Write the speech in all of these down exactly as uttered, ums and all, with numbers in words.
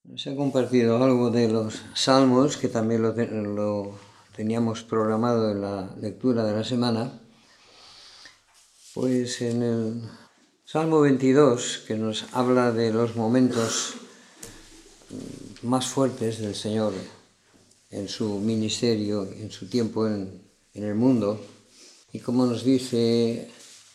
Nos ha compartido algo de los salmos, que también lo, te, lo teníamos programado en la lectura de la semana. Pues en el Salmo veintidós, que nos habla de los momentos más fuertes del Señor en su ministerio, en su tiempo en, en el mundo, y como nos dice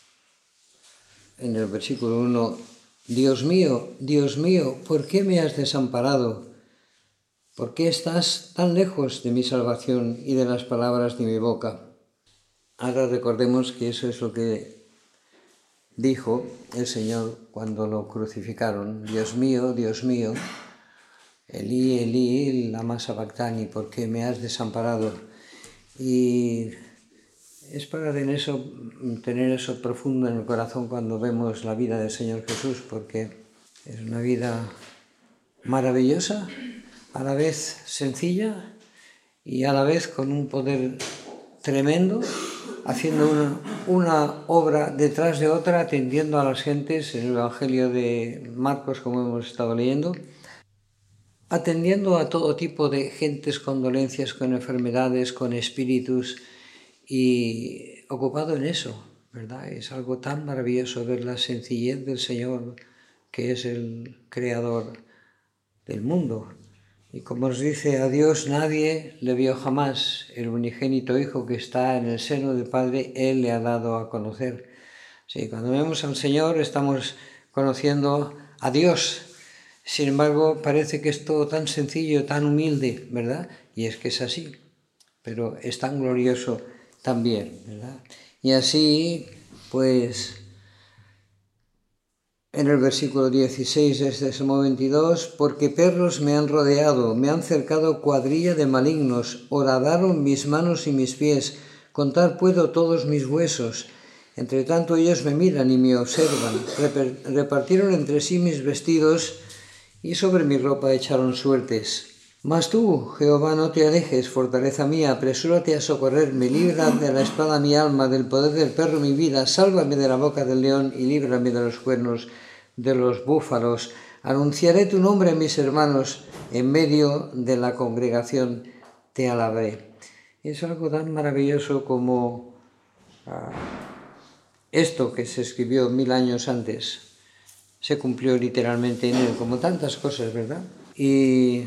en el versículo uno, Dios mío, Dios mío, ¿por qué me has desamparado? ¿Por qué estás tan lejos de mi salvación y de las palabras de mi boca? Ahora recordemos que eso es lo que dijo el Señor cuando lo crucificaron. Dios mío, Dios mío, Elí, Elí, lama sabactani, ¿por qué me has desamparado? Y es para tener eso, tener eso profundo en el corazón cuando vemos la vida del Señor Jesús, porque es una vida maravillosa, a la vez sencilla y a la vez con un poder tremendo, haciendo una, una obra detrás de otra, atendiendo a las gentes en el Evangelio de Marcos, como hemos estado leyendo, atendiendo a todo tipo de gentes con dolencias, con enfermedades, con espíritus, y ocupado en eso, ¿verdad? Es algo tan maravilloso ver la sencillez del Señor, que es el creador del mundo. Y como nos dice, a Dios nadie le vio jamás, el unigénito Hijo que está en el seno del Padre, Él le ha dado a conocer. Sí, cuando vemos al Señor estamos conociendo a Dios. Sin embargo, parece que es todo tan sencillo, tan humilde, ¿verdad? Y es que es así, pero es tan glorioso también, ¿verdad? Y así, pues, en el versículo dieciséis de este Salmo veintidós, porque perros me han rodeado, me han cercado cuadrilla de malignos, horadaron mis manos y mis pies, contar puedo todos mis huesos. Entre tanto ellos me miran y me observan, repartieron entre sí mis vestidos y sobre mi ropa echaron suertes. Mas tú, Jehová, no te alejes, fortaleza mía, apresúrate a socorrerme, libra de la espada mi alma, del poder del perro mi vida, sálvame de la boca del león y líbrame de los cuernos de los búfalos. Anunciaré tu nombre a mis hermanos, en medio de la congregación te alabaré. Es algo tan maravilloso como uh, esto que se escribió mil años antes, se cumplió literalmente en él, como tantas cosas, ¿verdad? Y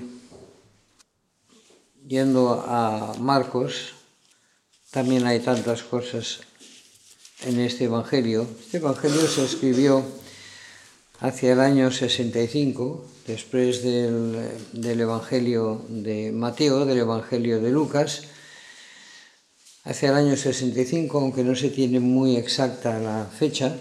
yendo a Marcos, también hay tantas cosas en este Evangelio. Este Evangelio se escribió hacia el año sesenta y cinco, después del, del Evangelio de Mateo, del Evangelio de Lucas, hacia el año sesenta y cinco, aunque no se tiene muy exacta la fecha.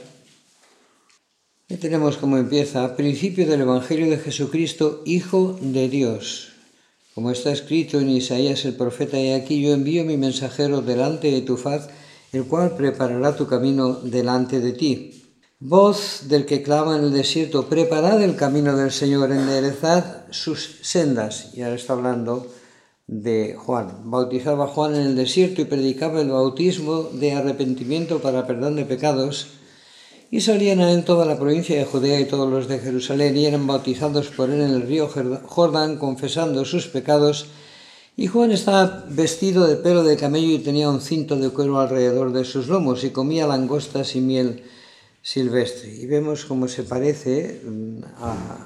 Y tenemos como empieza, principio del Evangelio de Jesucristo, Hijo de Dios. Como está escrito en Isaías el profeta, he aquí yo envío mi mensajero delante de tu faz, el cual preparará tu camino delante de ti. Voz del que clama en el desierto, preparad el camino del Señor, enderezad sus sendas. Y ahora está hablando de Juan. Bautizaba Juan en el desierto y predicaba el bautismo de arrepentimiento para perdón de pecados. Y salían a él toda la provincia de Judea y todos los de Jerusalén, y eran bautizados por él en el río Jordán, confesando sus pecados. Y Juan estaba vestido de pelo de camello y tenía un cinto de cuero alrededor de sus lomos, y comía langostas y miel silvestre. Y vemos cómo se parece a,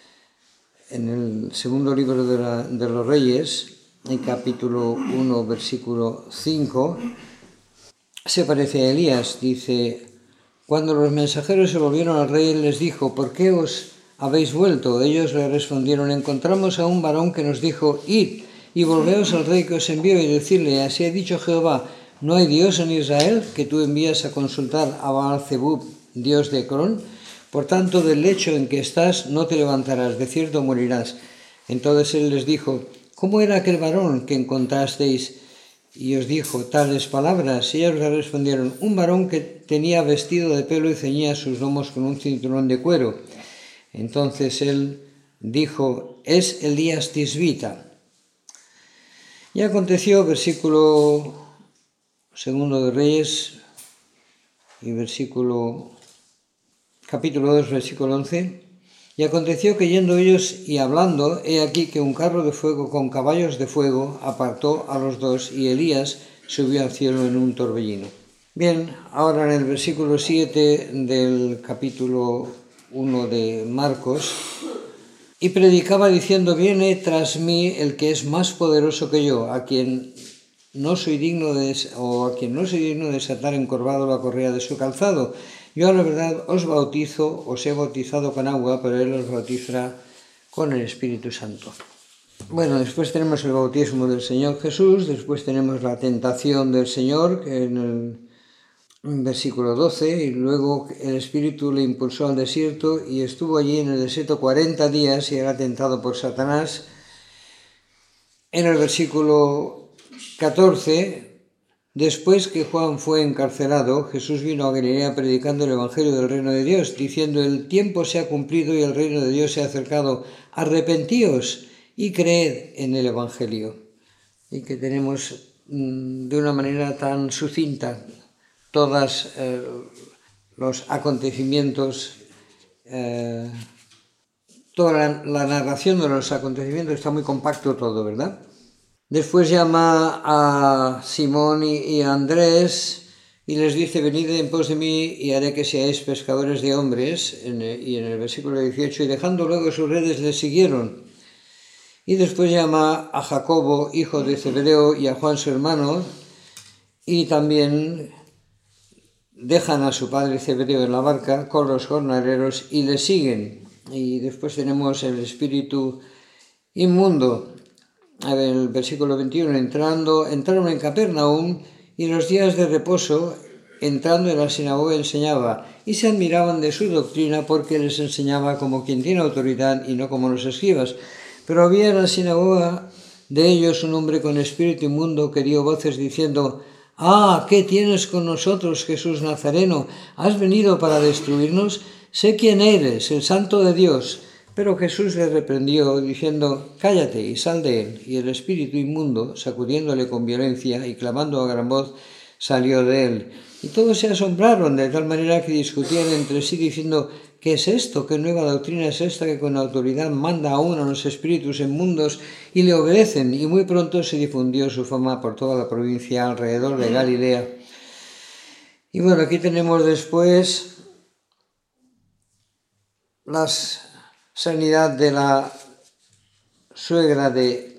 en el segundo libro de, la, de los Reyes, en capítulo uno, versículo cinco, se parece a Elías. Dice: cuando los mensajeros se volvieron al rey, él les dijo: ¿por qué os habéis vuelto? Ellos le respondieron: encontramos a un varón que nos dijo: id y volveos al rey que os envió, y decirle: así ha dicho Jehová, ¿no hay Dios en Israel que tú envías a consultar a Baal-zebub, Dios de Ecrón? Por tanto, del lecho en que estás no te levantarás, de cierto morirás. Entonces él les dijo: ¿cómo era aquel varón que encontrasteis? Y os dijo tales palabras. Y ellos le respondieron: un varón que tenía vestido de pelo y ceñía sus lomos con un cinturón de cuero. Entonces él dijo: es Elías Tisbita. Y aconteció, versículo segundo de Reyes y versículo capítulo dos, versículo once. Y aconteció que yendo ellos y hablando, he aquí que un carro de fuego con caballos de fuego apartó a los dos, y Elías subió al cielo en un torbellino. Bien, ahora en el versículo siete del capítulo uno de Marcos, y predicaba diciendo: viene tras mí el que es más poderoso que yo, a quien no soy digno de, o a quien no soy digno de desatar encorvado la correa de su calzado. Yo a la verdad os bautizo, os he bautizado con agua, pero él os bautizará con el Espíritu Santo. Bueno, después tenemos el bautismo del Señor Jesús, después tenemos la tentación del Señor, que en el versículo doce, y luego el Espíritu le impulsó al desierto y estuvo allí en el desierto cuarenta días y era tentado por Satanás. En el versículo catorce, después que Juan fue encarcelado, Jesús vino a Galilea predicando el Evangelio del reino de Dios, diciendo: el tiempo se ha cumplido y el reino de Dios se ha acercado, arrepentíos y creed en el Evangelio. Y que tenemos mmm, de una manera tan sucinta todos eh, los acontecimientos, eh, toda la, la narración de los acontecimientos, está muy compacto todo, ¿verdad? Después llama a Simón y, y a Andrés y les dice: venid en pos de mí y haré que seáis pescadores de hombres. En el, y en el versículo dieciocho, y dejando luego sus redes les siguieron. Y después llama a Jacobo, hijo de Zebedeo, y a Juan su hermano, y también dejan a su padre Zebedeo en la barca con los jornaleros y le siguen. Y después tenemos el espíritu inmundo. A ver, el versículo veintiuno, entrando, entraron en Capernaum, y los días de reposo, entrando en la sinagoga, enseñaba, y se admiraban de su doctrina, porque les enseñaba como quien tiene autoridad y no como los escribas. Pero había en la sinagoga de ellos un hombre con espíritu inmundo que dio voces diciendo: «Ah, ¿qué tienes con nosotros, Jesús Nazareno? ¿Has venido para destruirnos? Sé quién eres, el Santo de Dios». Pero Jesús le reprendió, diciendo: «Cállate y sal de él». Y el espíritu inmundo, sacudiéndole con violencia y clamando a gran voz, salió de él. Y todos se asombraron, de tal manera que discutían entre sí, diciendo: «¿Qué es esto? ¿Qué nueva doctrina es esta que con autoridad manda aún a los espíritus inmundos y le obedecen?» Y muy pronto se difundió su fama por toda la provincia alrededor de Galilea. Y bueno, aquí tenemos después las sanidad de la suegra de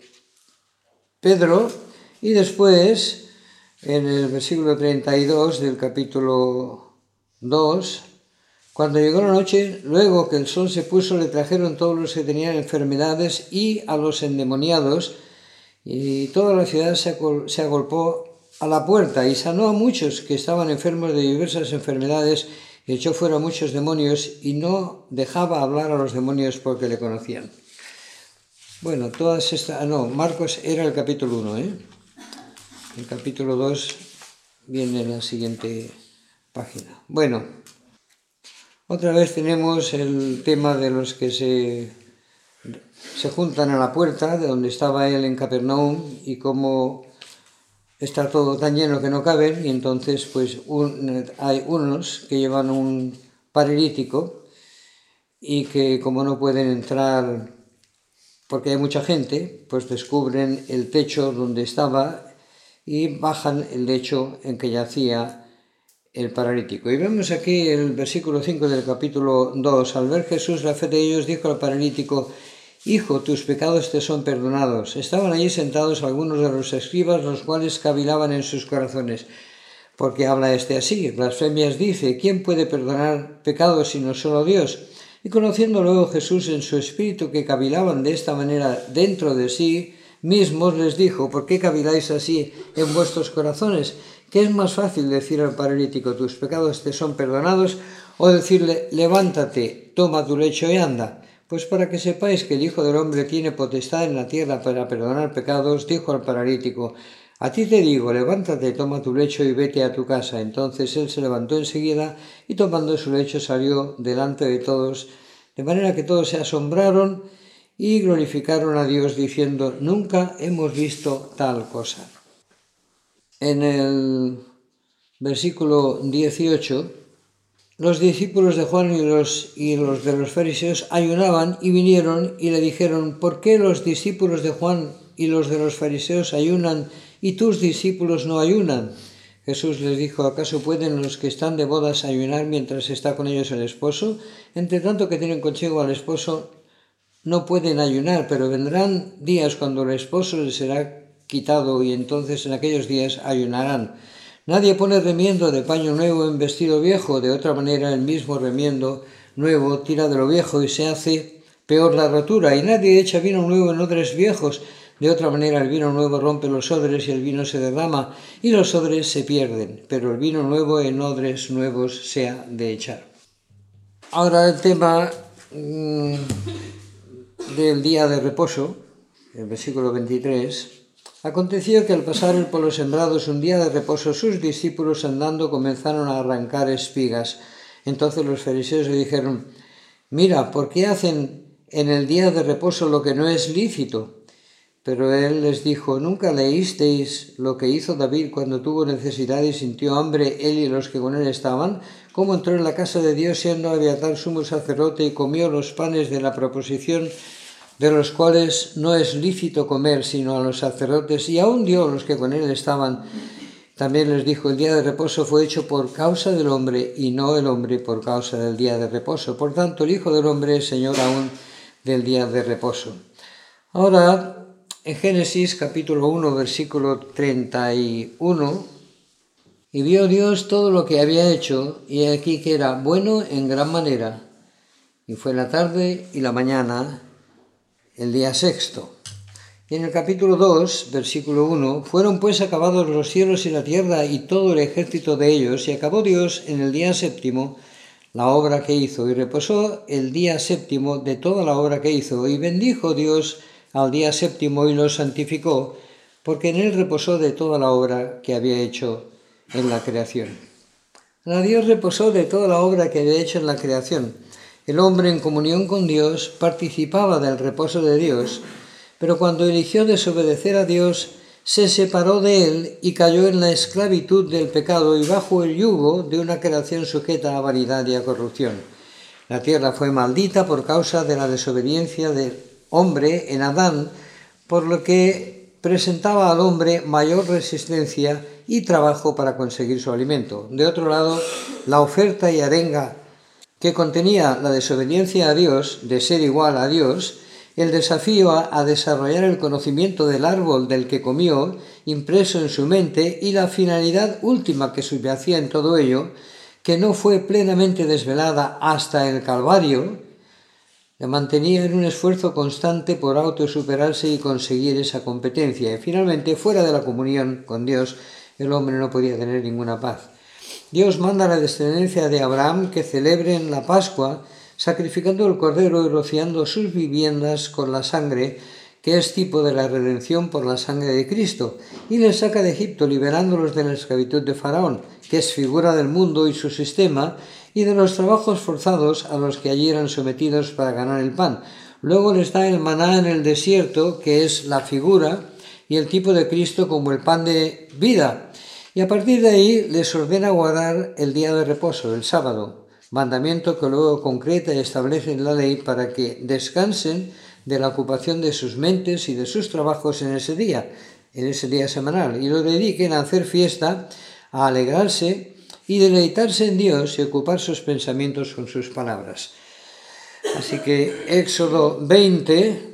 Pedro, y después en el versículo treinta y dos del capítulo dos, cuando llegó la noche, luego que el sol se puso, le trajeron todos los que tenían enfermedades y a los endemoniados, y toda la ciudad se, se agolpó a la puerta, y sanó a muchos que estaban enfermos de diversas enfermedades, y echó fuera muchos demonios, y no dejaba hablar a los demonios porque le conocían. Bueno, todas estas... No, Marcos era el capítulo uno, ¿eh? El capítulo dos viene en la siguiente página. Bueno, otra vez tenemos el tema de los que se, se juntan a la puerta, de donde estaba él en Capernaum, y cómo está todo tan lleno que no caben, y entonces pues un, hay unos que llevan un paralítico y que como no pueden entrar porque hay mucha gente, pues descubren el techo donde estaba y bajan el lecho en que yacía el paralítico. Y vemos aquí el versículo cinco del capítulo dos. Al ver Jesús la fe de ellos, dijo al paralítico: «Hijo, tus pecados te son perdonados». Estaban allí sentados algunos de los escribas, los cuales cavilaban en sus corazones: «¿Por qué habla este así? Blasfemias dice. ¿Quién puede perdonar pecados sino solo Dios?». Y conociendo luego Jesús en su espíritu que cavilaban de esta manera dentro de sí mismos, les dijo: «¿Por qué caviláis así en vuestros corazones? ¿Qué es más fácil decir al paralítico: tus pecados te son perdonados, o decirle: levántate, toma tu lecho y anda? Pues para que sepáis que el Hijo del Hombre tiene potestad en la tierra para perdonar pecados», dijo al paralítico: «A ti te digo, levántate, toma tu lecho y vete a tu casa». Entonces él se levantó enseguida y tomando su lecho salió delante de todos, de manera que todos se asombraron y glorificaron a Dios diciendo: «Nunca hemos visto tal cosa». En el versículo dieciocho los discípulos de Juan y los, y los de los fariseos ayunaban y vinieron y le dijeron: ¿por qué los discípulos de Juan y los de los fariseos ayunan y tus discípulos no ayunan? Jesús les dijo: ¿acaso pueden los que están de bodas ayunar mientras está con ellos el esposo? Entre tanto que tienen consigo al esposo, no pueden ayunar, pero vendrán días cuando el esposo les será quitado y entonces en aquellos días ayunarán. Nadie pone remiendo de paño nuevo en vestido viejo, de otra manera el mismo remiendo nuevo tira de lo viejo y se hace peor la rotura. Y nadie echa vino nuevo en odres viejos, de otra manera el vino nuevo rompe los odres y el vino se derrama y los odres se pierden, pero el vino nuevo en odres nuevos se ha de echar. Ahora el tema mmm, del día de reposo, el versículo veintitrés. Aconteció que al pasar él por los sembrados un día de reposo, sus discípulos andando comenzaron a arrancar espigas. Entonces los fariseos le dijeron: mira, ¿por qué hacen en el día de reposo lo que no es lícito? Pero él les dijo: ¿nunca leísteis lo que hizo David cuando tuvo necesidad y sintió hambre, él y los que con él estaban? Cómo entró en la casa de Dios siendo Abiatar sumo sacerdote y comió los panes de la proposición, de los cuales no es lícito comer sino a los sacerdotes, y aún dio a los que con él estaban. También les dijo: el día de reposo fue hecho por causa del hombre, y no el hombre por causa del día de reposo. Por tanto, el Hijo del Hombre es Señor aún del día de reposo. Ahora, en Génesis capítulo uno, versículo treinta y uno, y vio Dios todo lo que había hecho, y aquí que era bueno en gran manera. Y fue la tarde y la mañana, el día sexto. Y en el capítulo dos, versículo uno, fueron pues acabados los cielos y la tierra y todo el ejército de ellos, y acabó Dios en el día séptimo la obra que hizo, y reposó el día séptimo de toda la obra que hizo, y bendijo Dios al día séptimo y lo santificó, porque en él reposó de toda la obra que había hecho en la creación. Ahora Dios reposó de toda la obra que había hecho en la creación. El hombre en comunión con Dios participaba del reposo de Dios, pero cuando eligió desobedecer a Dios, se separó de él y cayó en la esclavitud del pecado y bajo el yugo de una creación sujeta a vanidad y a corrupción. La tierra fue maldita por causa de la desobediencia del hombre en Adán, por lo que presentaba al hombre mayor resistencia y trabajo para conseguir su alimento. De otro lado, la oferta y arenga que contenía la desobediencia a Dios, de ser igual a Dios, el desafío a, a desarrollar el conocimiento del árbol del que comió, impreso en su mente, y la finalidad última que subyacía en todo ello, que no fue plenamente desvelada hasta el Calvario, le mantenía en un esfuerzo constante por autosuperarse y conseguir esa competencia. Y finalmente, fuera de la comunión con Dios, el hombre no podía tener ninguna paz. Dios manda a la descendencia de Abraham que celebren la Pascua, sacrificando el cordero y rociando sus viviendas con la sangre, que es tipo de la redención por la sangre de Cristo, y les saca de Egipto, liberándolos de la esclavitud de Faraón, que es figura del mundo y su sistema, y de los trabajos forzados a los que allí eran sometidos para ganar el pan. Luego les da el maná en el desierto, que es la figura y el tipo de Cristo como el pan de vida. Y a partir de ahí les ordena guardar el día de reposo, el sábado, mandamiento que luego concreta y establece en la ley para que descansen de la ocupación de sus mentes y de sus trabajos en ese día, en ese día semanal, y lo dediquen a hacer fiesta, a alegrarse y deleitarse en Dios y ocupar sus pensamientos con sus palabras. Así que Éxodo veinte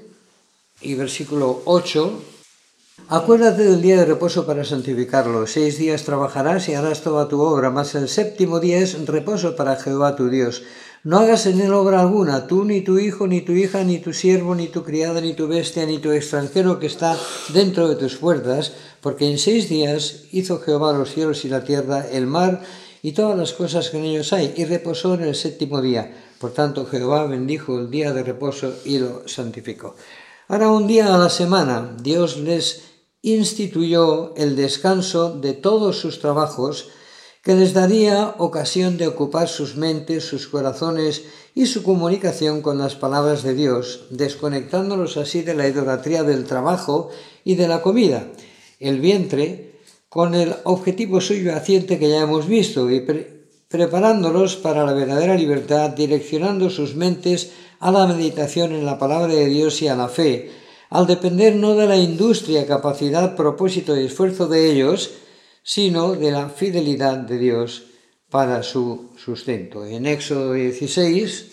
y versículo ocho. Acuérdate del día de reposo para santificarlo. Seis días trabajarás y harás toda tu obra, mas el séptimo día es reposo para Jehová tu Dios. No hagas en él obra alguna, tú, ni tu hijo, ni tu hija, ni tu siervo, ni tu criada, ni tu bestia, ni tu extranjero que está dentro de tus puertas, porque en seis días hizo Jehová los cielos y la tierra, el mar y todas las cosas que en ellos hay, y reposó en el séptimo día. Por tanto, Jehová bendijo el día de reposo y lo santificó. Ahora, un día a la semana, Dios les instituyó el descanso de todos sus trabajos, que les daría ocasión de ocupar sus mentes, sus corazones y su comunicación con las palabras de Dios, desconectándolos así de la idolatría del trabajo y de la comida, el vientre, con el objetivo subyacente que ya hemos visto, y, pre preparándolos para la verdadera libertad, direccionando sus mentes a la meditación en la palabra de Dios y a la fe, al depender no de la industria, capacidad, propósito y esfuerzo de ellos, sino de la fidelidad de Dios para su sustento. En Éxodo dieciséis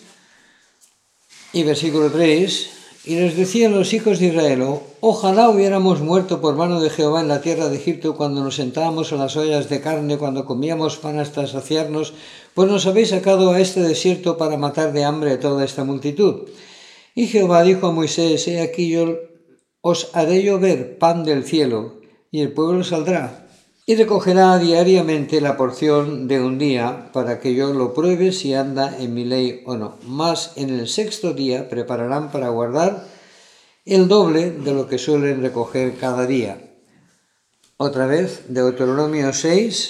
y versículo tres, y les decían los hijos de Israel: ojalá hubiéramos muerto por mano de Jehová en la tierra de Egipto, cuando nos sentábamos a las ollas de carne, cuando comíamos pan hasta saciarnos, pues nos habéis sacado a este desierto para matar de hambre a toda esta multitud. Y Jehová dijo a Moisés: he aquí yo os haré llover pan del cielo, y el pueblo saldrá y recogerá diariamente la porción de un día, para que yo lo pruebe si anda en mi ley o no. Mas en el sexto día prepararán para guardar el doble de lo que suelen recoger cada día. Otra vez, Deuteronomio seis.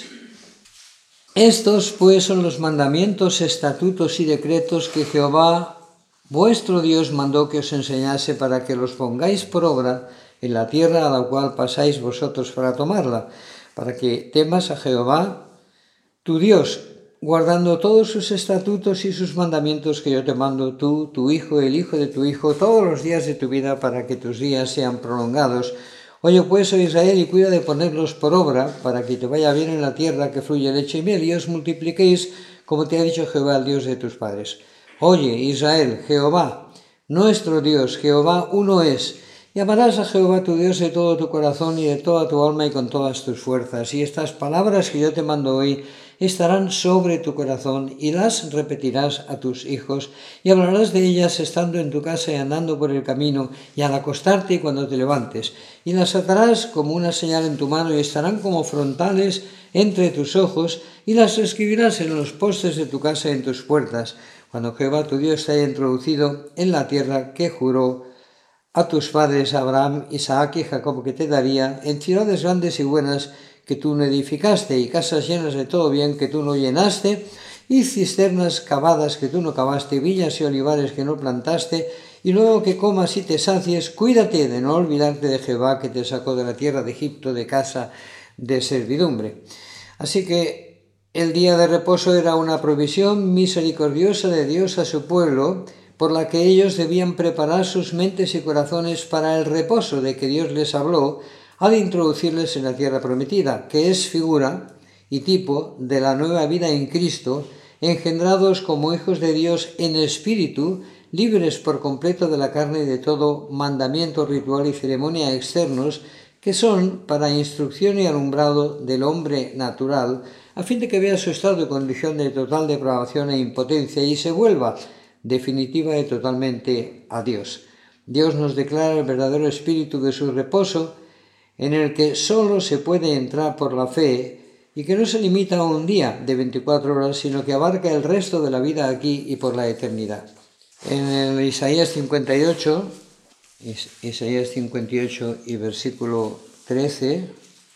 Estos pues son los mandamientos, estatutos y decretos que Jehová vuestro Dios mandó que os enseñase, para que los pongáis por obra en la tierra a la cual pasáis vosotros para tomarla, para que temas a Jehová tu Dios, guardando todos sus estatutos y sus mandamientos que yo te mando, tú, tu hijo, el hijo de tu hijo, todos los días de tu vida, para que tus días sean prolongados. Oye pues, oh Israel, y cuida de ponerlos por obra, para que te vaya bien en la tierra que fluye leche y miel, y os multipliquéis, como te ha dicho Jehová, el Dios de tus padres. Oye, Israel, Jehová, nuestro Dios, Jehová uno es. Y amarás a Jehová tu Dios de todo tu corazón y de toda tu alma y con todas tus fuerzas. Y estas palabras que yo te mando hoy estarán sobre tu corazón, y las repetirás a tus hijos, y hablarás de ellas estando en tu casa y andando por el camino, y al acostarte y cuando te levantes. Y las atarás como una señal en tu mano, y estarán como frontales entre tus ojos, y las escribirás en los postes de tu casa y en tus puertas, cuando Jehová tu Dios te haya introducido en la tierra que juró a tus padres Abraham, Isaac y Jacob, que te daría, en ciudades grandes y buenas que tú no edificaste, y casas llenas de todo bien que tú no llenaste, y cisternas cavadas que tú no cavaste, viñas y olivares que no plantaste, y luego que comas y te sacies, cuídate de no olvidarte de Jehová, que te sacó de la tierra de Egipto, de casa de servidumbre. Así que el día de reposo era una provisión misericordiosa de Dios a su pueblo, por la que ellos debían preparar sus mentes y corazones para el reposo de que Dios les habló al introducirles en la tierra prometida, que es figura y tipo de la nueva vida en Cristo, engendrados como hijos de Dios en espíritu, libres por completo de la carne y de todo mandamiento, ritual y ceremonia externos, que son para instrucción y alumbrado del hombre natural, a fin de que vea su estado y condición de total depravación e impotencia y se vuelva definitiva y totalmente a Dios. Dios nos declara el verdadero espíritu de su reposo, en el que solo se puede entrar por la fe, y que no se limita a un día de veinticuatro horas, sino que abarca el resto de la vida aquí y por la eternidad. En el Isaías cincuenta y ocho, Isaías cincuenta y ocho y versículo trece,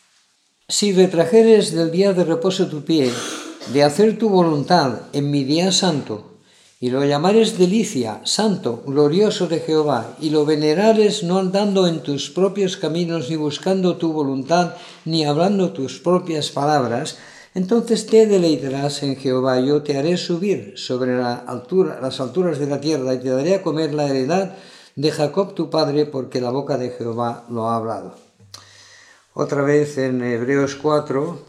si retrajeres del día de reposo tu pie, de hacer tu voluntad en mi día santo, y lo llamares delicia, santo, glorioso de Jehová, y lo venerares no andando en tus propios caminos, ni buscando tu voluntad, ni hablando tus propias palabras, entonces te deleitarás en Jehová. Yo te haré subir sobre la altura, las alturas de la tierra, y te daré a comer la heredad de Jacob tu padre, porque la boca de Jehová lo ha hablado. Otra vez en Hebreos cuatro,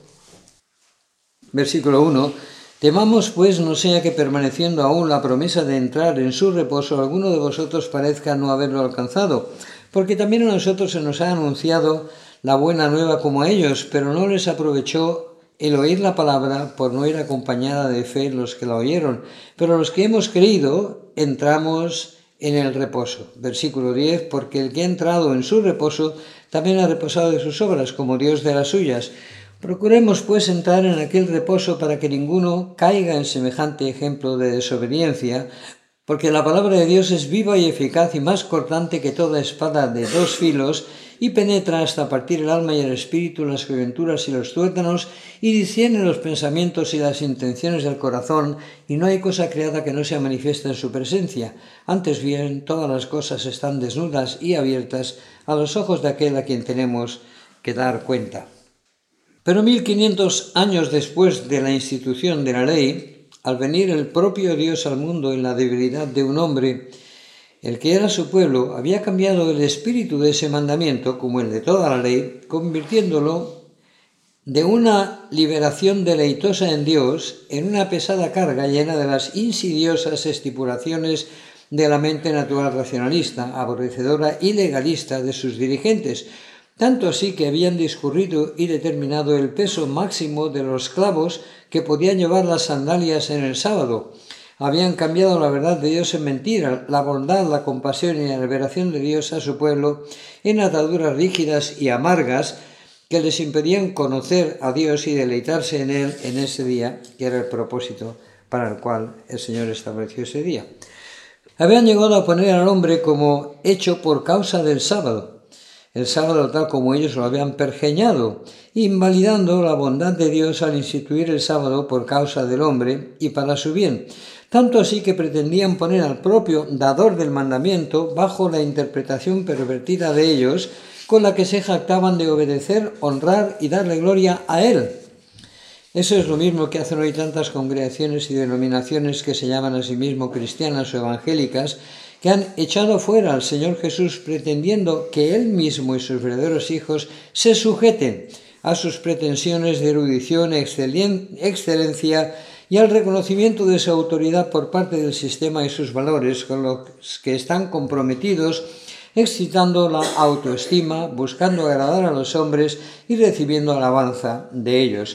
versículo uno, temamos pues no sea que permaneciendo aún la promesa de entrar en su reposo, alguno de vosotros parezca no haberlo alcanzado, porque también a nosotros se nos ha anunciado la buena nueva como a ellos, pero no les aprovechó el oír la palabra por no ir acompañada de fe los que la oyeron, pero los que hemos creído entramos en el reposo. Versículo diez, porque el que ha entrado en su reposo también ha reposado de sus obras, como Dios de las suyas. Procuremos pues entrar en aquel reposo para que ninguno caiga en semejante ejemplo de desobediencia, porque la palabra de Dios es viva y eficaz y más cortante que toda espada de dos filos, y penetra hasta partir el alma y el espíritu, las coyunturas y los tuétanos, y discierne los pensamientos y las intenciones del corazón, y no hay cosa creada que no sea manifiesta en su presencia. Antes bien, todas las cosas están desnudas y abiertas a los ojos de aquel a quien tenemos que dar cuenta. Pero mil quinientos años después de la institución de la ley, al venir el propio Dios al mundo en la debilidad de un hombre, el que era su pueblo, había cambiado el espíritu de ese mandamiento, como el de toda la ley, convirtiéndolo de una liberación deleitosa en Dios en una pesada carga llena de las insidiosas estipulaciones de la mente natural racionalista, aborrecedora y legalista de sus dirigentes, tanto así que habían discurrido y determinado el peso máximo de los clavos que podían llevar las sandalias en el sábado. Habían cambiado la verdad de Dios en mentira, la bondad, la compasión y la liberación de Dios a su pueblo en ataduras rígidas y amargas que les impedían conocer a Dios y deleitarse en Él en ese día, que era el propósito para el cual el Señor estableció ese día. Habían llegado a poner al hombre como hecho por causa del sábado, el sábado tal como ellos lo habían pergeñado, invalidando la bondad de Dios al instituir el sábado por causa del hombre y para su bien, tanto así que pretendían poner al propio dador del mandamiento bajo la interpretación pervertida de ellos, con la que se jactaban de obedecer, honrar y darle gloria a Él. Eso es lo mismo que hacen hoy tantas congregaciones y denominaciones que se llaman a sí mismos cristianas o evangélicas, que han echado fuera al Señor Jesús pretendiendo que Él mismo y sus verdaderos hijos se sujeten a sus pretensiones de erudición, excelencia y al reconocimiento de su autoridad por parte del sistema y sus valores con los que están comprometidos, excitando la autoestima, buscando agradar a los hombres y recibiendo alabanza de ellos,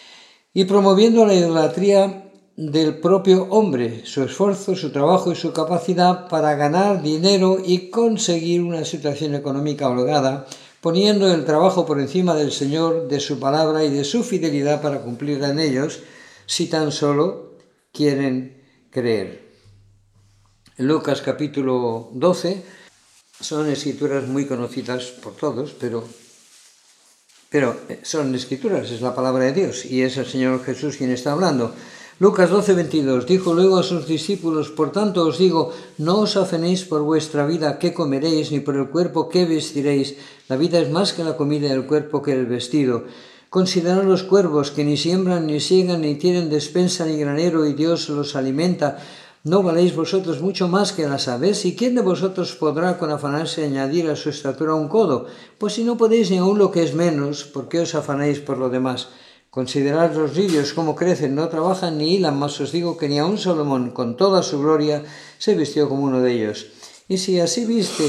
y promoviendo la idolatría del propio hombre, su esfuerzo, su trabajo y su capacidad para ganar dinero y conseguir una situación económica holgada, poniendo el trabajo por encima del Señor, de su palabra y de su fidelidad para cumplirla en ellos, si tan solo quieren creer. En Lucas capítulo doce son escrituras muy conocidas por todos, pero, pero son escrituras, es la palabra de Dios y es el Señor Jesús quien está hablando. Lucas doce, veintidós, dijo luego a sus discípulos: por tanto os digo, no os afanéis por vuestra vida qué comeréis, ni por el cuerpo qué vestiréis. La vida es más que la comida y el cuerpo que el vestido. Considerad los cuervos, que ni siembran, ni siegan, ni tienen despensa, ni granero, y Dios los alimenta. ¿No valéis vosotros mucho más que las aves? ¿Y quién de vosotros podrá con afanarse añadir a su estatura un codo? Pues si no podéis ni aun lo que es menos, ¿por qué os afanáis por lo demás? Considerad los lirios cómo crecen, no trabajan ni hilan, mas os digo que ni aun Salomón, con toda su gloria, se vistió como uno de ellos. Y si así viste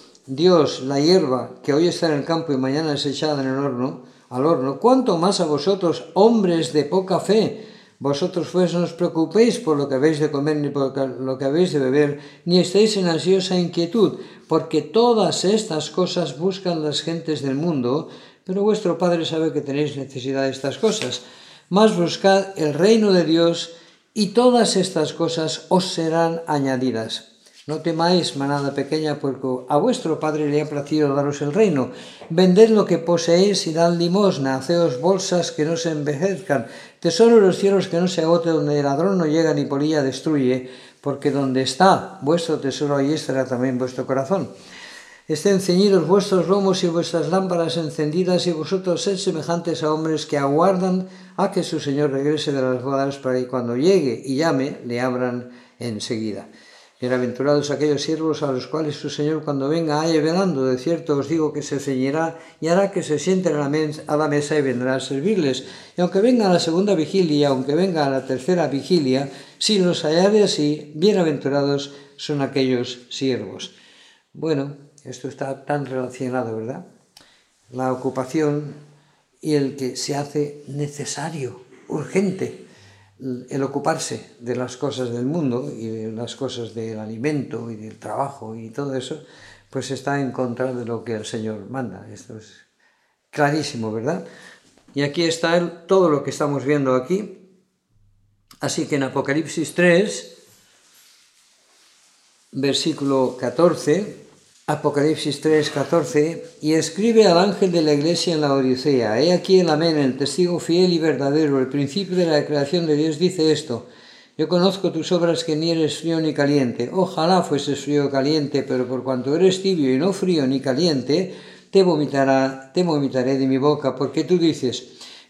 Dios la hierba, que hoy está en el campo y mañana es echada en el horno, al horno, ¿cuánto más a vosotros, hombres de poca fe? Vosotros pues no os preocupéis por lo que habéis de comer ni por lo que habéis de beber, ni estéis en ansiosa inquietud, porque todas estas cosas buscan las gentes del mundo, pero vuestro Padre sabe que tenéis necesidad de estas cosas. Mas buscad el reino de Dios, y todas estas cosas os serán añadidas. No temáis, manada pequeña, porque a vuestro Padre le ha placido daros el reino. Vended lo que poseéis y dad limosna, haceos bolsas que no se envejezcan, tesoro en los cielos que no se agote, donde el ladrón no llega ni polilla destruye, porque donde está vuestro tesoro, ahí estará también vuestro corazón. Estén ceñidos vuestros lomos y vuestras lámparas encendidas, y vosotros sed semejantes a hombres que aguardan a que su Señor regrese de las bodas, para que cuando llegue y llame, le abran enseguida. Bienaventurados aquellos siervos a los cuales su Señor cuando venga halle velando. De cierto os digo que se ceñirá y hará que se sienten a la mesa y vendrá a servirles. Y aunque venga a la segunda vigilia, y aunque venga a la tercera vigilia, si los hallare así, bienaventurados son aquellos siervos. Bueno, esto está tan relacionado, ¿verdad? La ocupación y el que se hace necesario, urgente, el ocuparse de las cosas del mundo y de las cosas del alimento y del trabajo y todo eso, pues está en contra de lo que el Señor manda. Esto es clarísimo, ¿verdad? Y aquí está el, todo lo que estamos viendo aquí. Así que en Apocalipsis tres, versículo catorce, Apocalipsis tres, catorce, y escribe al ángel de la iglesia en la Odisea: he aquí el amén, el testigo fiel y verdadero, el principio de la creación de Dios dice esto: yo conozco tus obras, que ni eres frío ni caliente. Ojalá fueses frío o caliente, pero por cuanto eres tibio y no frío ni caliente, te vomitará, te vomitaré de mi boca, porque tú dices: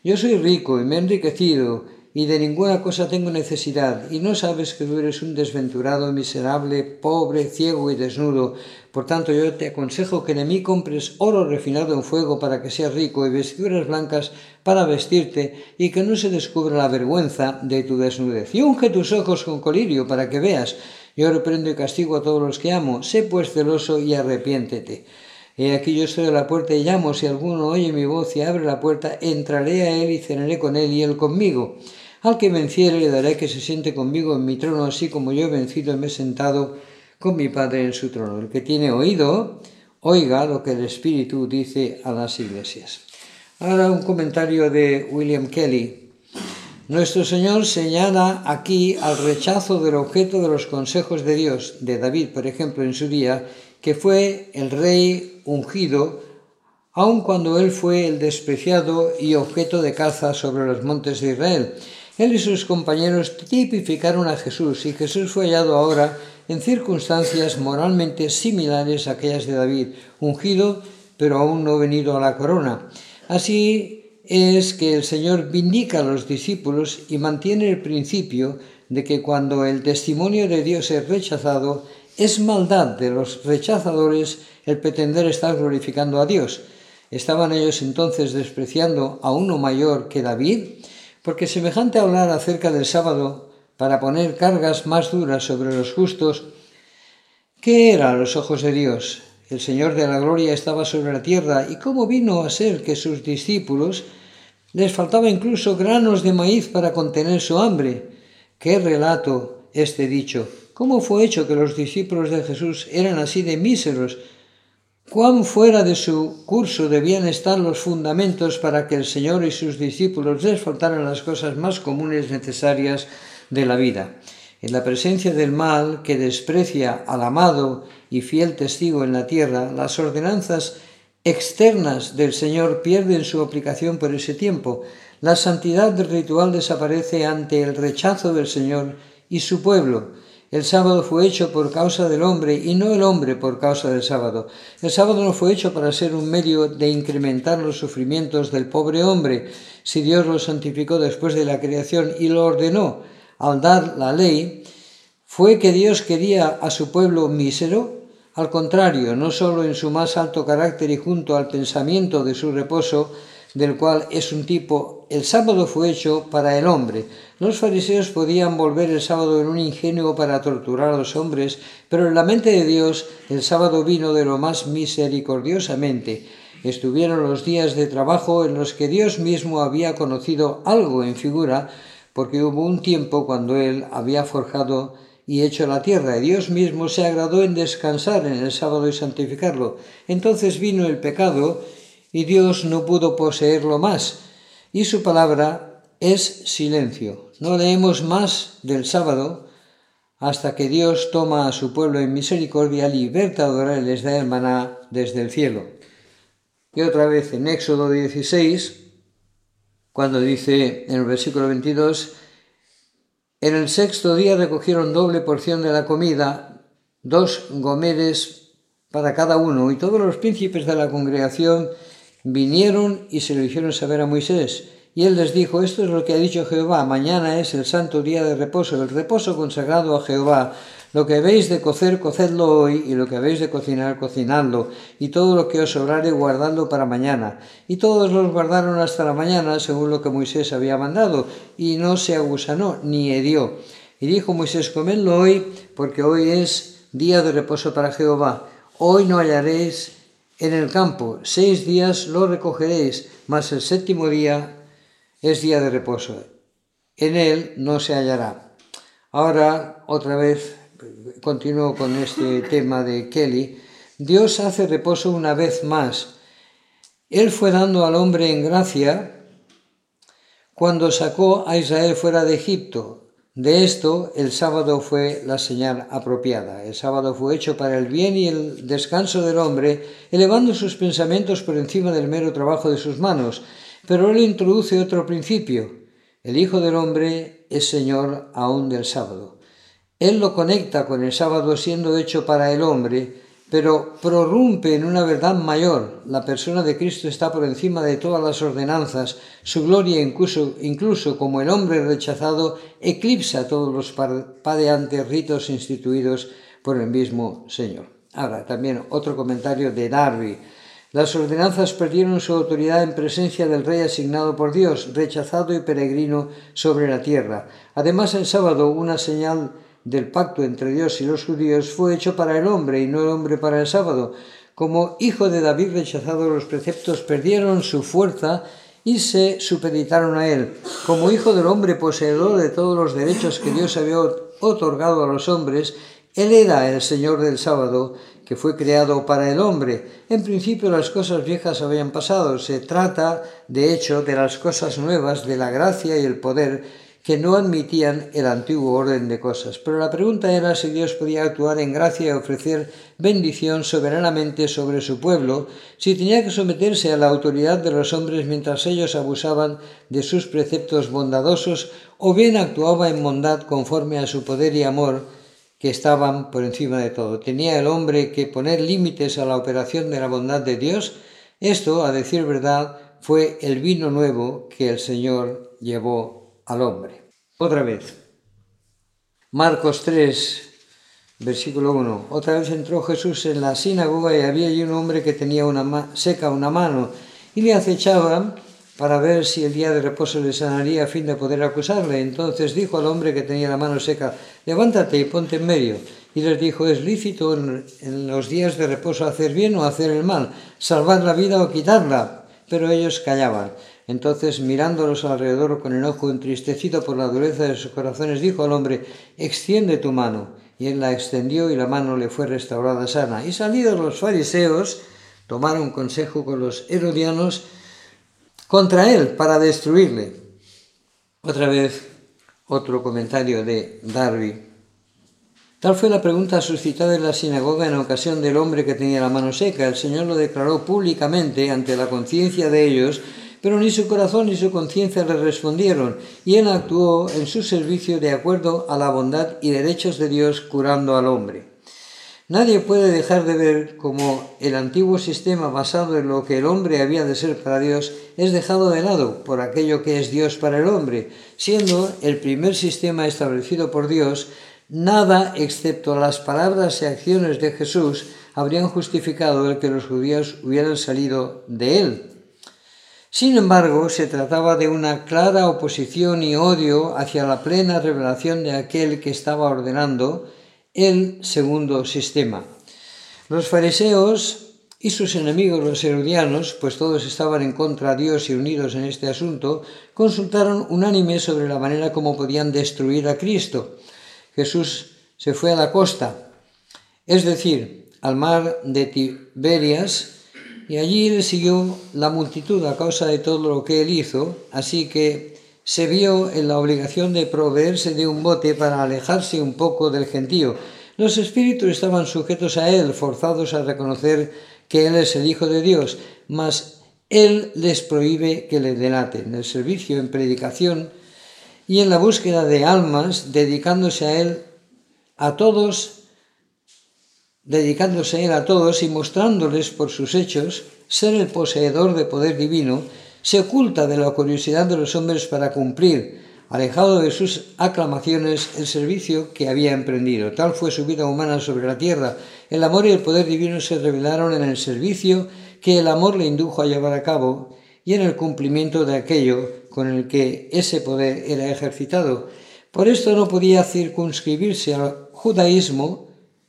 Yo soy rico y me he enriquecido, y de ninguna cosa tengo necesidad, y no sabes que tú eres un desventurado, miserable, pobre, ciego y desnudo. Por tanto, yo te aconsejo que de mí compres oro refinado en fuego para que seas rico, y vestiduras blancas para vestirte, y que no se descubra la vergüenza de tu desnudez. Y unge tus ojos con colirio para que veas. Yo reprendo y castigo a todos los que amo. Sé pues celoso y arrepiéntete. He aquí yo estoy a la puerta y llamo. Si alguno oye mi voz y abre la puerta, entraré a él y cenaré con él y él conmigo. Al que venciere le daré que se siente conmigo en mi trono, así como yo he vencido y me he sentado con mi Padre en su trono. El que tiene oído, oiga lo que el Espíritu dice a las iglesias. Ahora un comentario de William Kelly. Nuestro Señor señala aquí al rechazo del objeto de los consejos de Dios, de David, por ejemplo, en su día, que fue el rey ungido, aun cuando él fue el despreciado y objeto de caza sobre los montes de Israel. Él y sus compañeros tipificaron a Jesús, y Jesús fue hallado ahora en circunstancias moralmente similares a aquellas de David, ungido, pero aún no venido a la corona. Así es que el Señor vindica a los discípulos y mantiene el principio de que cuando el testimonio de Dios es rechazado, es maldad de los rechazadores el pretender estar glorificando a Dios. ¿Estaban ellos entonces despreciando a uno mayor que David? Porque semejante hablar acerca del sábado para poner cargas más duras sobre los justos, ¿qué era a los ojos de Dios? El Señor de la gloria estaba sobre la tierra, y cómo vino a ser que sus discípulos les faltaba incluso granos de maíz para contener su hambre. ¡Qué relato este dicho! ¿Cómo fue hecho que los discípulos de Jesús eran así de míseros? ¿Cuán fuera de su curso debían estar los fundamentos para que el Señor y sus discípulos les faltaran las cosas más comunes necesarias de la vida? En la presencia del mal que desprecia al amado y fiel testigo en la tierra, las ordenanzas externas del Señor pierden su aplicación por ese tiempo. La santidad del ritual desaparece ante el rechazo del Señor y su pueblo. El sábado fue hecho por causa del hombre y no el hombre por causa del sábado. El sábado no fue hecho para ser un medio de incrementar los sufrimientos del pobre hombre. Si Dios lo santificó después de la creación y lo ordenó al dar la ley, ¿fue que Dios quería a su pueblo mísero? Al contrario, no solo en su más alto carácter y junto al pensamiento de su reposo, del cual es un tipo, el sábado fue hecho para el hombre. Los fariseos podían volver el sábado en un ingenio para torturar a los hombres, pero en la mente de Dios el sábado vino de lo más misericordiosamente. Estuvieron los días de trabajo en los que Dios mismo había conocido algo en figura, porque hubo un tiempo cuando Él había forjado y hecho la tierra, y Dios mismo se agradó en descansar en el sábado y santificarlo. Entonces vino el pecado, y Dios no pudo poseerlo más, y su palabra es silencio. No leemos más del sábado hasta que Dios toma a su pueblo en misericordia, libertadora, y les da el maná desde el cielo. Y otra vez en Éxodo dieciséis, cuando dice en el versículo veintidós, en el sexto día recogieron doble porción de la comida, dos gomeres para cada uno, y todos los príncipes de la congregación vinieron y se lo hicieron saber a Moisés. Y él les dijo, esto es lo que ha dicho Jehová, mañana es el santo día de reposo, el reposo consagrado a Jehová. Lo que habéis de cocer, cocedlo hoy, y lo que habéis de cocinar, cocinadlo, y todo lo que os sobrare, guardadlo para mañana. Y todos los guardaron hasta la mañana, según lo que Moisés había mandado, y no se agusanó, ni hedió. Y dijo Moisés, comedlo hoy, porque hoy es día de reposo para Jehová. Hoy no hallaréis en el campo, seis días lo recogeréis, mas el séptimo día es día de reposo. En él no se hallará. Ahora, otra vez, continúo con este tema de Kelly. Dios hace reposo una vez más. Él fue dando al hombre en gracia cuando sacó a Israel fuera de Egipto. De esto, el sábado fue la señal apropiada. El sábado fue hecho para el bien y el descanso del hombre, elevando sus pensamientos por encima del mero trabajo de sus manos. Pero él introduce otro principio. El Hijo del Hombre es Señor aún del sábado. Él lo conecta con el sábado siendo hecho para el hombre, pero prorrumpe en una verdad mayor. La persona de Cristo está por encima de todas las ordenanzas. Su gloria, incluso, incluso como el hombre rechazado, eclipsa todos los padeantes ritos instituidos por el mismo Señor. Ahora, también otro comentario de Darby. Las ordenanzas perdieron su autoridad en presencia del Rey asignado por Dios, rechazado y peregrino sobre la tierra. Además, el sábado, una señal del pacto entre Dios y los judíos, fue hecho para el hombre y no el hombre para el sábado. Como hijo de David rechazado, los preceptos perdieron su fuerza y se supeditaron a él. Como hijo del hombre poseedor de todos los derechos que Dios había otorgado a los hombres, él era el Señor del sábado, que fue creado para el hombre. En principio las cosas viejas habían pasado. Se trata, de hecho, de las cosas nuevas, de la gracia y el poder que no admitían el antiguo orden de cosas. Pero la pregunta era si Dios podía actuar en gracia y ofrecer bendición soberanamente sobre su pueblo, si tenía que someterse a la autoridad de los hombres mientras ellos abusaban de sus preceptos bondadosos, o bien actuaba en bondad conforme a su poder y amor, que estaban por encima de todo. ¿Tenía el hombre que poner límites a la operación de la bondad de Dios? Esto, a decir verdad, fue el vino nuevo que el Señor llevó al hombre. Otra vez, Marcos tres, versículo uno. Otra vez entró Jesús en la sinagoga y había allí un hombre que tenía una ma- seca una mano, y le acechaban para ver si el día de reposo le sanaría a fin de poder acusarle. Entonces dijo al hombre que tenía la mano seca: levántate y ponte en medio. Y les dijo: ¿es lícito en, en los días de reposo hacer bien o hacer el mal, salvar la vida o quitarla? Pero ellos callaban. Entonces, mirándolos alrededor con enojo, entristecido por la dureza de sus corazones, dijo al hombre: extiende tu mano. Y él la extendió y la mano le fue restaurada sana. Y salidos los fariseos, tomaron consejo con los herodianos contra él para destruirle. Otra vez, otro comentario de Darby. Tal fue la pregunta suscitada en la sinagoga en ocasión del hombre que tenía la mano seca. El Señor lo declaró públicamente ante la conciencia de ellos, pero ni su corazón ni su conciencia le respondieron, y él actuó en su servicio de acuerdo a la bondad y derechos de Dios, curando al hombre. Nadie puede dejar de ver cómo el antiguo sistema basado en lo que el hombre había de ser para Dios es dejado de lado por aquello que es Dios para el hombre. Siendo el primer sistema establecido por Dios, nada excepto las palabras y acciones de Jesús habrían justificado el que los judíos hubieran salido de él. Sin embargo, se trataba de una clara oposición y odio hacia la plena revelación de aquel que estaba ordenando el segundo sistema. Los fariseos y sus enemigos, los herodianos, pues todos estaban en contra de Dios y unidos en este asunto, consultaron unánime sobre la manera como podían destruir a Cristo. Jesús se fue a la costa, es decir, al mar de Tiberias, y allí le siguió la multitud a causa de todo lo que él hizo, así que se vio en la obligación de proveerse de un bote para alejarse un poco del gentío. Los espíritus estaban sujetos a él, forzados a reconocer que él es el Hijo de Dios, mas él les prohíbe que le delaten. El servicio en predicación y en la búsqueda de almas, dedicándose a él a todos, dedicándose él a todos y mostrándoles por sus hechos ser el poseedor de poder divino, se oculta de la curiosidad de los hombres para cumplir, alejado de sus aclamaciones, el servicio que había emprendido. Tal fue su vida humana sobre la tierra. El amor y el poder divino se revelaron en el servicio que el amor le indujo a llevar a cabo y en el cumplimiento de aquello con el que ese poder era ejercitado. Por esto no podía circunscribirse al judaísmo,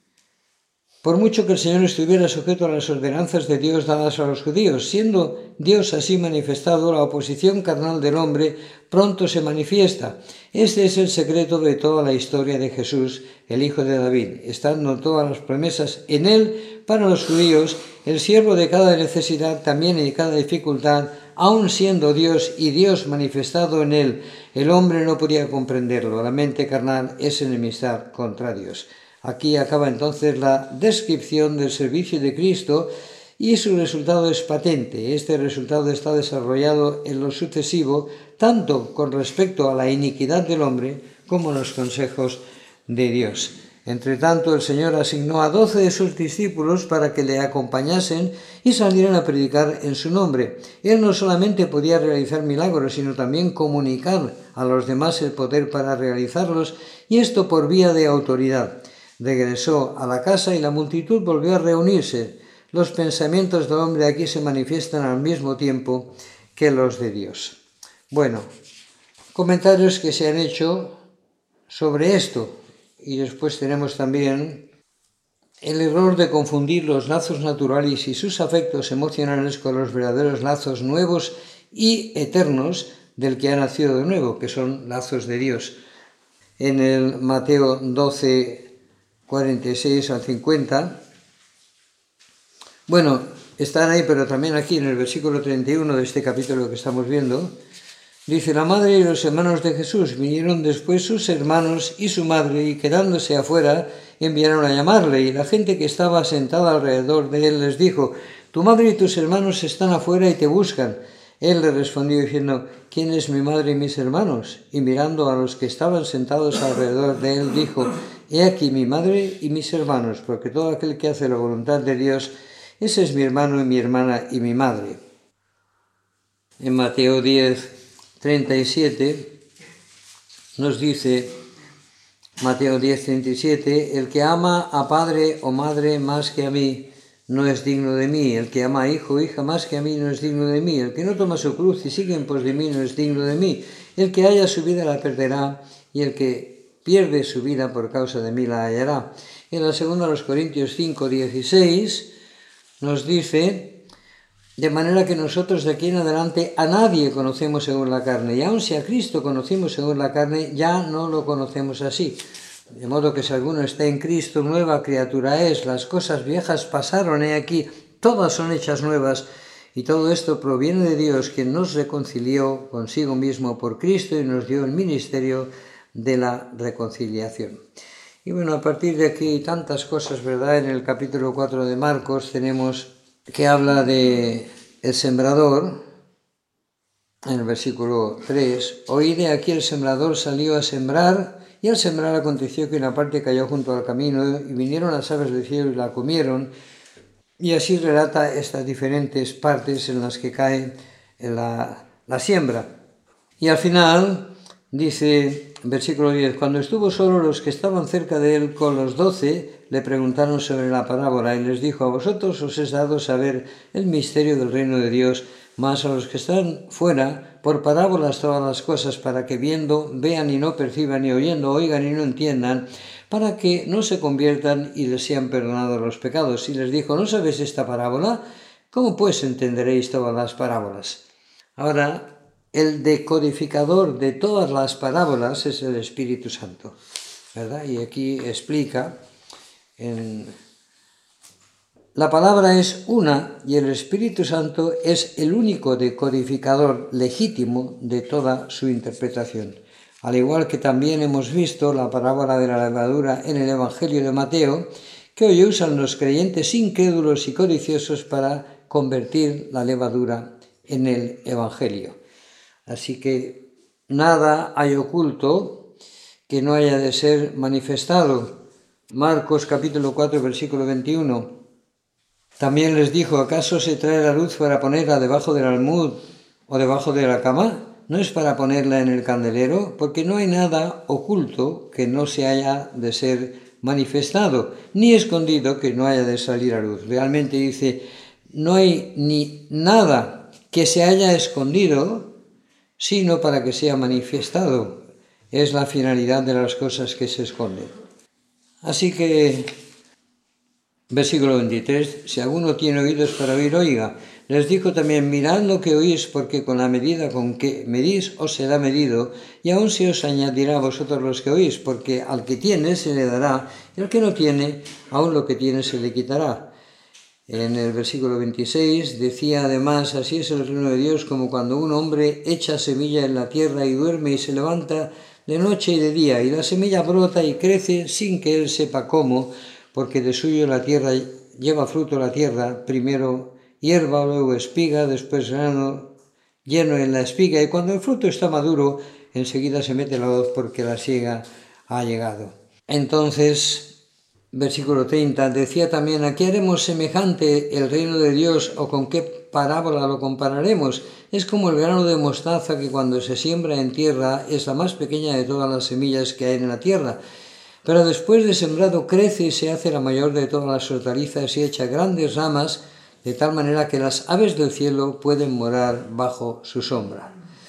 por mucho que el Señor estuviera sujeto a las ordenanzas de Dios dadas a los judíos. Siendo Dios así manifestado, la oposición carnal del hombre pronto se manifiesta. Este es el secreto de toda la historia de Jesús, el Hijo de David. Estando todas las promesas en él para los judíos, el siervo de cada necesidad, también y de cada dificultad, aun siendo Dios y Dios manifestado en él, el hombre no podía comprenderlo. La mente carnal es enemistad contra Dios. Aquí acaba entonces la descripción del servicio de Cristo y su resultado es patente. Este resultado está desarrollado en lo sucesivo, tanto con respecto a la iniquidad del hombre como en los consejos de Dios. Entretanto, el Señor asignó a doce de sus discípulos para que le acompañasen y salieran a predicar en su nombre. Él no solamente podía realizar milagros, sino también comunicar a los demás el poder para realizarlos, y esto por vía de autoridad. Regresó a la casa y la multitud volvió a reunirse. Los pensamientos del hombre aquí se manifiestan al mismo tiempo que los de Dios. Bueno, comentarios que se han hecho sobre esto. Y después tenemos también el error de confundir los lazos naturales y sus afectos emocionales con los verdaderos lazos nuevos y eternos del que ha nacido de nuevo, que son lazos de Dios. En el Mateo doce, cuarenta y seis al cincuenta, bueno, están ahí, pero también aquí en el versículo treinta y uno de este capítulo que estamos viendo, dice: la madre y los hermanos de Jesús vinieron después sus hermanos y su madre, y quedándose afuera enviaron a llamarle, y la gente que estaba sentada alrededor de él les dijo: tu madre y tus hermanos están afuera y te buscan. Él le respondió diciendo: ¿quién es mi madre y mis hermanos? Y mirando a los que estaban sentados alrededor de él, dijo: he aquí mi madre y mis hermanos, porque todo aquel que hace la voluntad de Dios, ese es mi hermano y mi hermana y mi madre. En Mateo diez, treinta y siete nos dice, Mateo diez, treinta y siete, el que ama a padre o madre más que a mí no es digno de mí, el que ama a hijo o hija más que a mí no es digno de mí, el que no toma su cruz y sigue en pos de mí no es digno de mí, el que haya su vida la perderá, y el que pierde su vida por causa de mí la hallará. En la segunda de los Corintios cinco, dieciséis nos dice: de manera que nosotros de aquí en adelante a nadie conocemos según la carne, y aun si a Cristo conocimos según la carne, ya no lo conocemos así. De modo que si alguno está en Cristo, nueva criatura es, las cosas viejas pasaron, he aquí, todas son hechas nuevas, y todo esto proviene de Dios, quien nos reconcilió consigo mismo por Cristo y nos dio el ministerio de la reconciliación. Y bueno, a partir de aquí tantas cosas, ¿verdad? En el capítulo cuatro de Marcos tenemos que habla de el sembrador, en el versículo tres, oí de aquí el sembrador salió a sembrar, y al sembrar aconteció que una parte cayó junto al camino, y vinieron las aves del cielo y la comieron, y así relata estas diferentes partes en las que cae la, la siembra. Y al final dice, versículo diez, cuando estuvo solo, los que estaban cerca de él con los doce le preguntaron sobre la parábola, y les dijo: a vosotros os es dado saber el misterio del reino de Dios, mas a los que están fuera, por parábolas todas las cosas, para que viendo vean y no perciban, y oyendo oigan y no entiendan, para que no se conviertan y les sean perdonados los pecados. Y les dijo: ¿no sabéis esta parábola? ¿Cómo pues entenderéis todas las parábolas? Ahora, el decodificador de todas las parábolas es el Espíritu Santo, ¿verdad? Y aquí explica, en... la palabra es una y el Espíritu Santo es el único decodificador legítimo de toda su interpretación. Al igual que también hemos visto la parábola de la levadura en el Evangelio de Mateo, que hoy usan los creyentes incrédulos y codiciosos para convertir la levadura en el Evangelio. Así que nada hay oculto que no haya de ser manifestado. Marcos capítulo cuatro, versículo veintiuno. También les dijo: ¿acaso se trae la luz para ponerla debajo del almud o debajo de la cama? ¿No es para ponerla en el candelero? Porque no hay nada oculto que no se haya de ser manifestado, ni escondido que no haya de salir a luz. Realmente dice, no hay ni nada que se haya escondido, sino para que sea manifestado. Es la finalidad de las cosas que se esconden. Así que, versículo veintitrés, si alguno tiene oídos para oír, oiga. Les dijo también: mirad lo que oís, porque con la medida con que medís os será medido, y aún se os añadirá a vosotros los que oís, porque al que tiene se le dará, y al que no tiene, aún lo que tiene se le quitará. En el versículo veintiséis decía además: así es el reino de Dios como cuando un hombre echa semilla en la tierra y duerme y se levanta de noche y de día, y la semilla brota y crece sin que él sepa cómo, porque de suyo la tierra lleva fruto la tierra, primero hierba, luego espiga, después grano lleno en la espiga, y cuando el fruto está maduro, enseguida se mete la hoz porque la siega ha llegado. Entonces, versículo treinta, decía también, ¿a qué haremos semejante el reino de Dios o con qué parábola lo compararemos? Es como el grano de mostaza que cuando se siembra en tierra es la más pequeña de todas las semillas que hay en la tierra. Pero después de sembrado crece y se hace la mayor de todas las hortalizas y echa grandes ramas, de tal manera que las aves del cielo pueden morar bajo su sombra.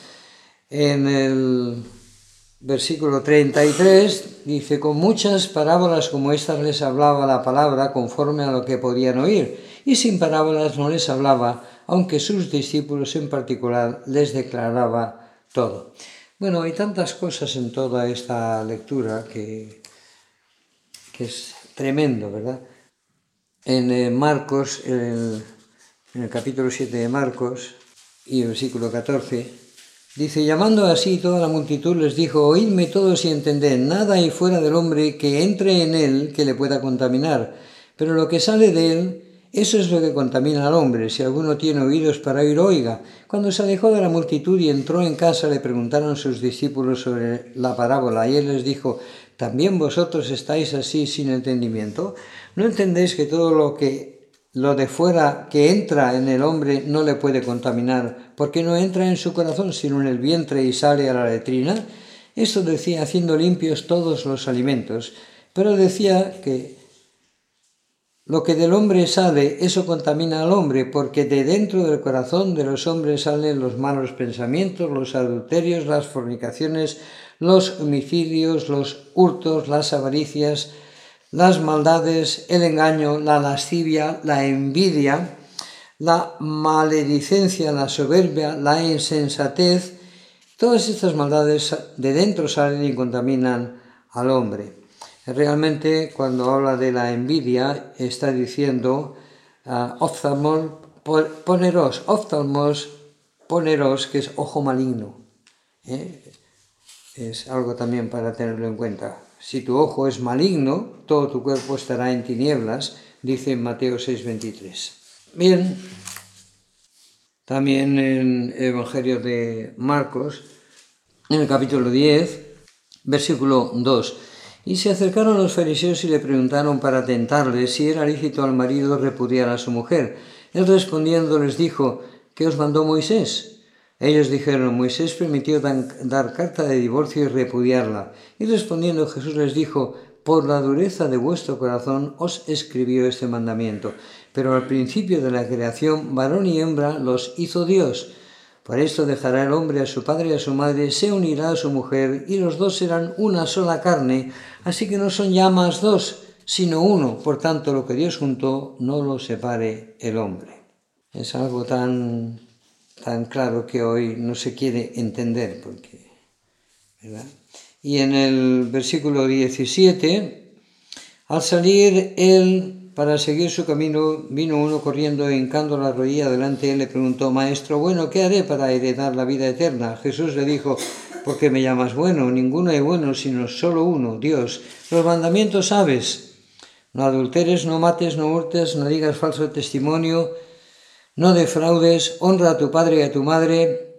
En el versículo treinta y tres dice, con muchas parábolas como estas les hablaba la palabra conforme a lo que podían oír, y sin parábolas no les hablaba, aunque sus discípulos en particular les declaraba todo. Bueno, hay tantas cosas en toda esta lectura que, que es tremendo, ¿verdad? En eh, Marcos, en el, en el capítulo siete de Marcos, y el versículo catorce, dice, llamando así toda la multitud les dijo, oídme todos y entended, nada hay fuera del hombre que entre en él que le pueda contaminar, pero lo que sale de él, eso es lo que contamina al hombre. Si alguno tiene oídos para oír, oiga. Cuando se alejó de la multitud y entró en casa, le preguntaron sus discípulos sobre la parábola, y él les dijo, ¿también vosotros estáis así sin entendimiento? ¿No entendéis que todo lo que lo de fuera que entra en el hombre no le puede contaminar, porque no entra en su corazón sino en el vientre y sale a la letrina? Esto decía haciendo limpios todos los alimentos, pero decía que lo que del hombre sale, eso contamina al hombre, porque de dentro del corazón de los hombres salen los malos pensamientos, los adulterios, las fornicaciones, los homicidios, los hurtos, las avaricias, las maldades, el engaño, la lascivia, la envidia, la maledicencia, la soberbia, la insensatez. Todas estas maldades de dentro salen y contaminan al hombre. Realmente, cuando habla de la envidia, está diciendo uh, oftalmos, poneros, oftalmos, poneros, que es ojo maligno. ¿Eh? Es algo también para tenerlo en cuenta. Si tu ojo es maligno, todo tu cuerpo estará en tinieblas, dice en Mateo seis veintitrés. Bien, también en el Evangelio de Marcos, en el capítulo diez, versículo dos. Y se acercaron los fariseos y le preguntaron para tentarle si era lícito al marido repudiar a su mujer. Él respondiendo les dijo, ¿qué os mandó Moisés? Ellos dijeron, Moisés permitió dan, dar carta de divorcio y repudiarla. Y respondiendo Jesús les dijo, por la dureza de vuestro corazón os escribió este mandamiento. Pero al principio de la creación, varón y hembra los hizo Dios. Por esto dejará el hombre a su padre y a su madre, se unirá a su mujer, y los dos serán una sola carne, así que no son ya más dos, sino uno. Por tanto, lo que Dios juntó, no lo separe el hombre. Es algo tan, tan claro que hoy no se quiere entender, porque, ¿verdad? Y en el versículo diecisiete, al salir él para seguir su camino, vino uno corriendo, hincando la rodilla delante de él, le preguntó, Maestro, bueno, ¿qué haré para heredar la vida eterna? Jesús le dijo, ¿por qué me llamas bueno? Ninguno es bueno, sino solo uno, Dios. Los mandamientos sabes, no adulteres, no mates, no hurtes, no digas falso testimonio, no defraudes, honra a tu padre y a tu madre.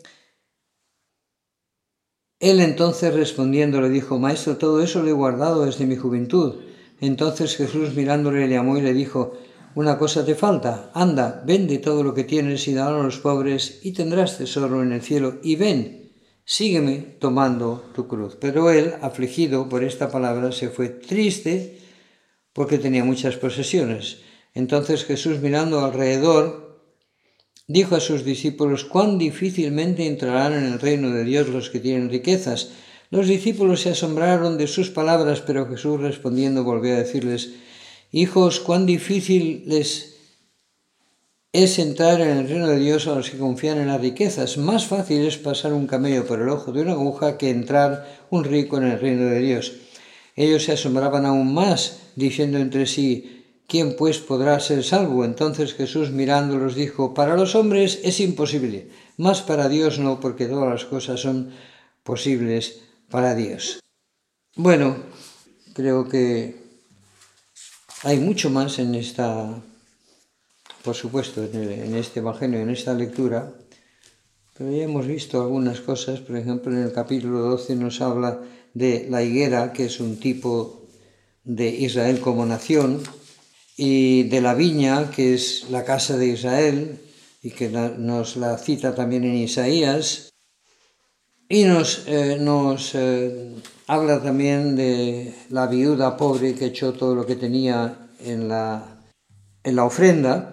Él entonces respondiendo le dijo, Maestro, todo eso lo he guardado desde mi juventud. Entonces Jesús mirándole le llamó y le dijo, una cosa te falta, anda, vende todo lo que tienes y dalo a los pobres y tendrás tesoro en el cielo, y ven, sígueme tomando tu cruz. Pero él, afligido por esta palabra, se fue triste porque tenía muchas posesiones. Entonces Jesús mirando alrededor, dijo a sus discípulos, cuán difícilmente entrarán en el reino de Dios los que tienen riquezas. Los discípulos se asombraron de sus palabras, pero Jesús respondiendo volvió a decirles, hijos, cuán difícil les es entrar en el reino de Dios a los que confían en las riquezas. Más fácil es pasar un camello por el ojo de una aguja que entrar un rico en el reino de Dios. Ellos se asombraban aún más, diciendo entre sí, ¿quién pues podrá ser salvo? Entonces Jesús mirándolos dijo, para los hombres es imposible, mas para Dios no, porque todas las cosas son posibles para Dios. Bueno, creo que hay mucho más en esta, por supuesto, en, el, en este Evangelio, en esta lectura, pero ya hemos visto algunas cosas. Por ejemplo, en el capítulo doce nos habla de la higuera, que es un tipo de Israel como nación, y de la viña, que es la casa de Israel, y que nos la cita también en Isaías, y nos, eh, nos eh, habla también de la viuda pobre que echó todo lo que tenía en la, en la ofrenda,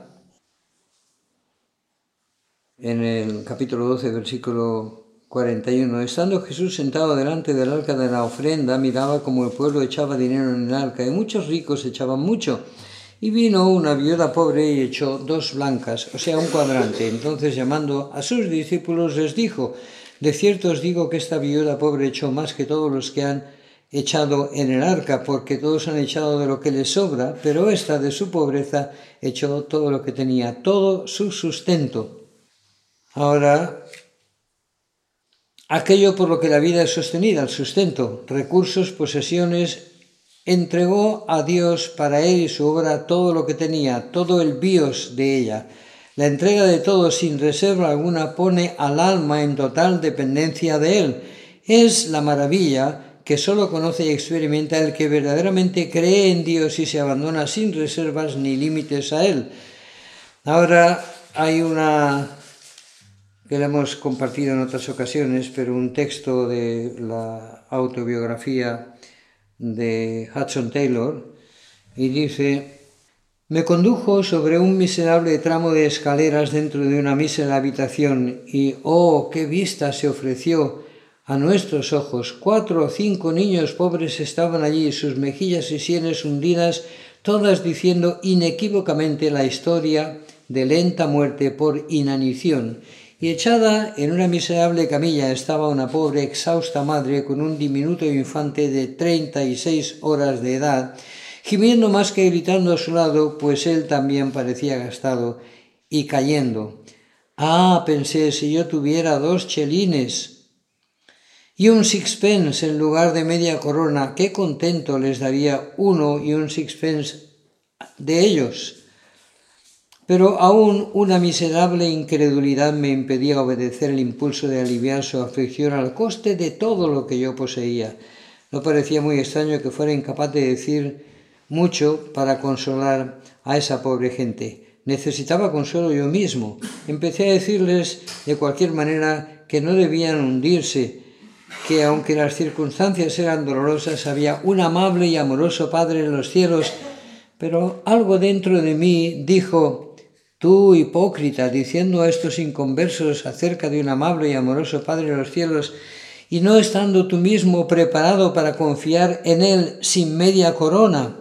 en el capítulo doce, versículo cuarenta y uno. Estando Jesús sentado delante del arca de la ofrenda, miraba como el pueblo echaba dinero en el arca, y muchos ricos echaban mucho. Y vino una viuda pobre y echó dos blancas, o sea, un cuadrante. Entonces, llamando a sus discípulos, les dijo: de cierto os digo que esta viuda pobre echó más que todos los que han echado en el arca, porque todos han echado de lo que les sobra, pero esta de su pobreza echó todo lo que tenía, todo su sustento. Ahora, aquello por lo que la vida es sostenida, el sustento, recursos, posesiones, entregó a Dios para él y su obra todo lo que tenía, todo el bios de ella. La entrega de todo sin reserva alguna pone al alma en total dependencia de él. Es la maravilla que solo conoce y experimenta el que verdaderamente cree en Dios y se abandona sin reservas ni límites a él. Ahora hay una que la hemos compartido en otras ocasiones, pero un texto de la autobiografía de Hudson Taylor, y dice: me condujo sobre un miserable tramo de escaleras dentro de una mísera habitación, y ¡oh, qué vista se ofreció a nuestros ojos! Cuatro o cinco niños pobres estaban allí, sus mejillas y sienes hundidas, todas diciendo inequívocamente la historia de lenta muerte por inanición. Y echada en una miserable camilla estaba una pobre exhausta madre con un diminuto infante de treinta y seis horas de edad, gimiendo más que gritando a su lado, pues él también parecía gastado y cayendo. Ah, pensé, si yo tuviera dos chelines y un sixpence en lugar de media corona, qué contento les daría uno y un sixpence de ellos. Pero aún una miserable incredulidad me impedía obedecer el impulso de aliviar su aflicción al coste de todo lo que yo poseía. No parecía muy extraño que fuera incapaz de decir mucho para consolar a esa pobre gente. Necesitaba consuelo yo mismo. Empecé a decirles de cualquier manera que no debían hundirse, que aunque las circunstancias eran dolorosas, había un amable y amoroso Padre en los cielos. Pero algo dentro de mí dijo: tú, hipócrita, diciendo a estos inconversos acerca de un amable y amoroso Padre en los cielos, y no estando tú mismo preparado para confiar en Él sin media corona.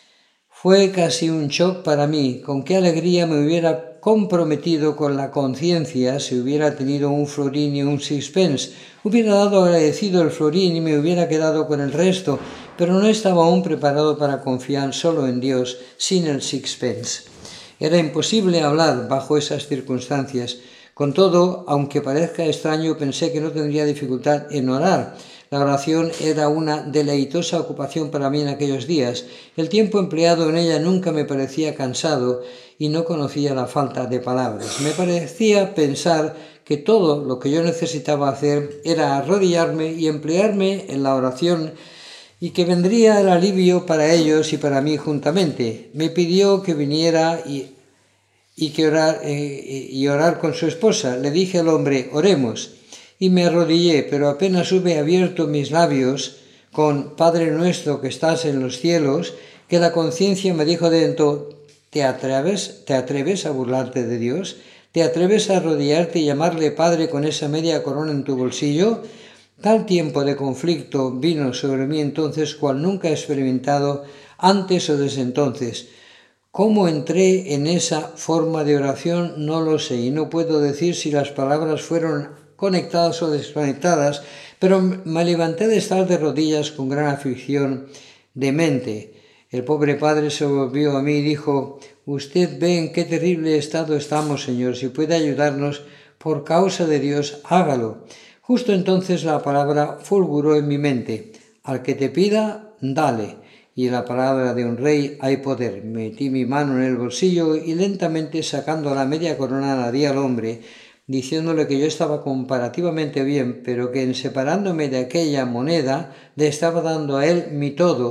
Fue casi un shock para mí. Con qué alegría me hubiera comprometido con la conciencia si hubiera tenido un florín y un sixpence. Hubiera dado agradecido el florín y me hubiera quedado con el resto, pero no estaba aún preparado para confiar solo en Dios sin el sixpence. Era imposible hablar bajo esas circunstancias. Con todo, aunque parezca extraño, pensé que no tendría dificultad en orar. La oración era una deleitosa ocupación para mí en aquellos días. El tiempo empleado en ella nunca me parecía cansado y no conocía la falta de palabras. Me parecía pensar que todo lo que yo necesitaba hacer era arrodillarme y emplearme en la oración, y que vendría el alivio para ellos y para mí juntamente. Me pidió que viniera y, y, que orar, eh, y orar con su esposa. Le dije al hombre: oremos. Y me arrodillé, pero apenas hube abierto mis labios con Padre nuestro que estás en los cielos, que la conciencia me dijo dentro: ¿te atreves, ¿te atreves a burlarte de Dios? ¿Te atreves a arrodillarte y llamarle Padre con esa media corona en tu bolsillo? Tal tiempo de conflicto vino sobre mí entonces cual nunca he experimentado antes o desde entonces. ¿Cómo entré en esa forma de oración? No lo sé, y no puedo decir si las palabras fueron conectadas o desconectadas, pero me levanté de estar de rodillas con gran aflicción de mente. El pobre padre se volvió a mí y dijo: usted ve en qué terrible estado estamos, Señor. Si puede ayudarnos por causa de Dios, hágalo. Justo entonces la palabra fulguró en mi mente: al que te pida, dale. Y en la palabra de un rey hay poder. Metí mi mano en el bolsillo y lentamente, sacando la media corona, la di al hombre, diciéndole que yo estaba comparativamente bien, pero que en separándome de aquella moneda le estaba dando a él mi todo,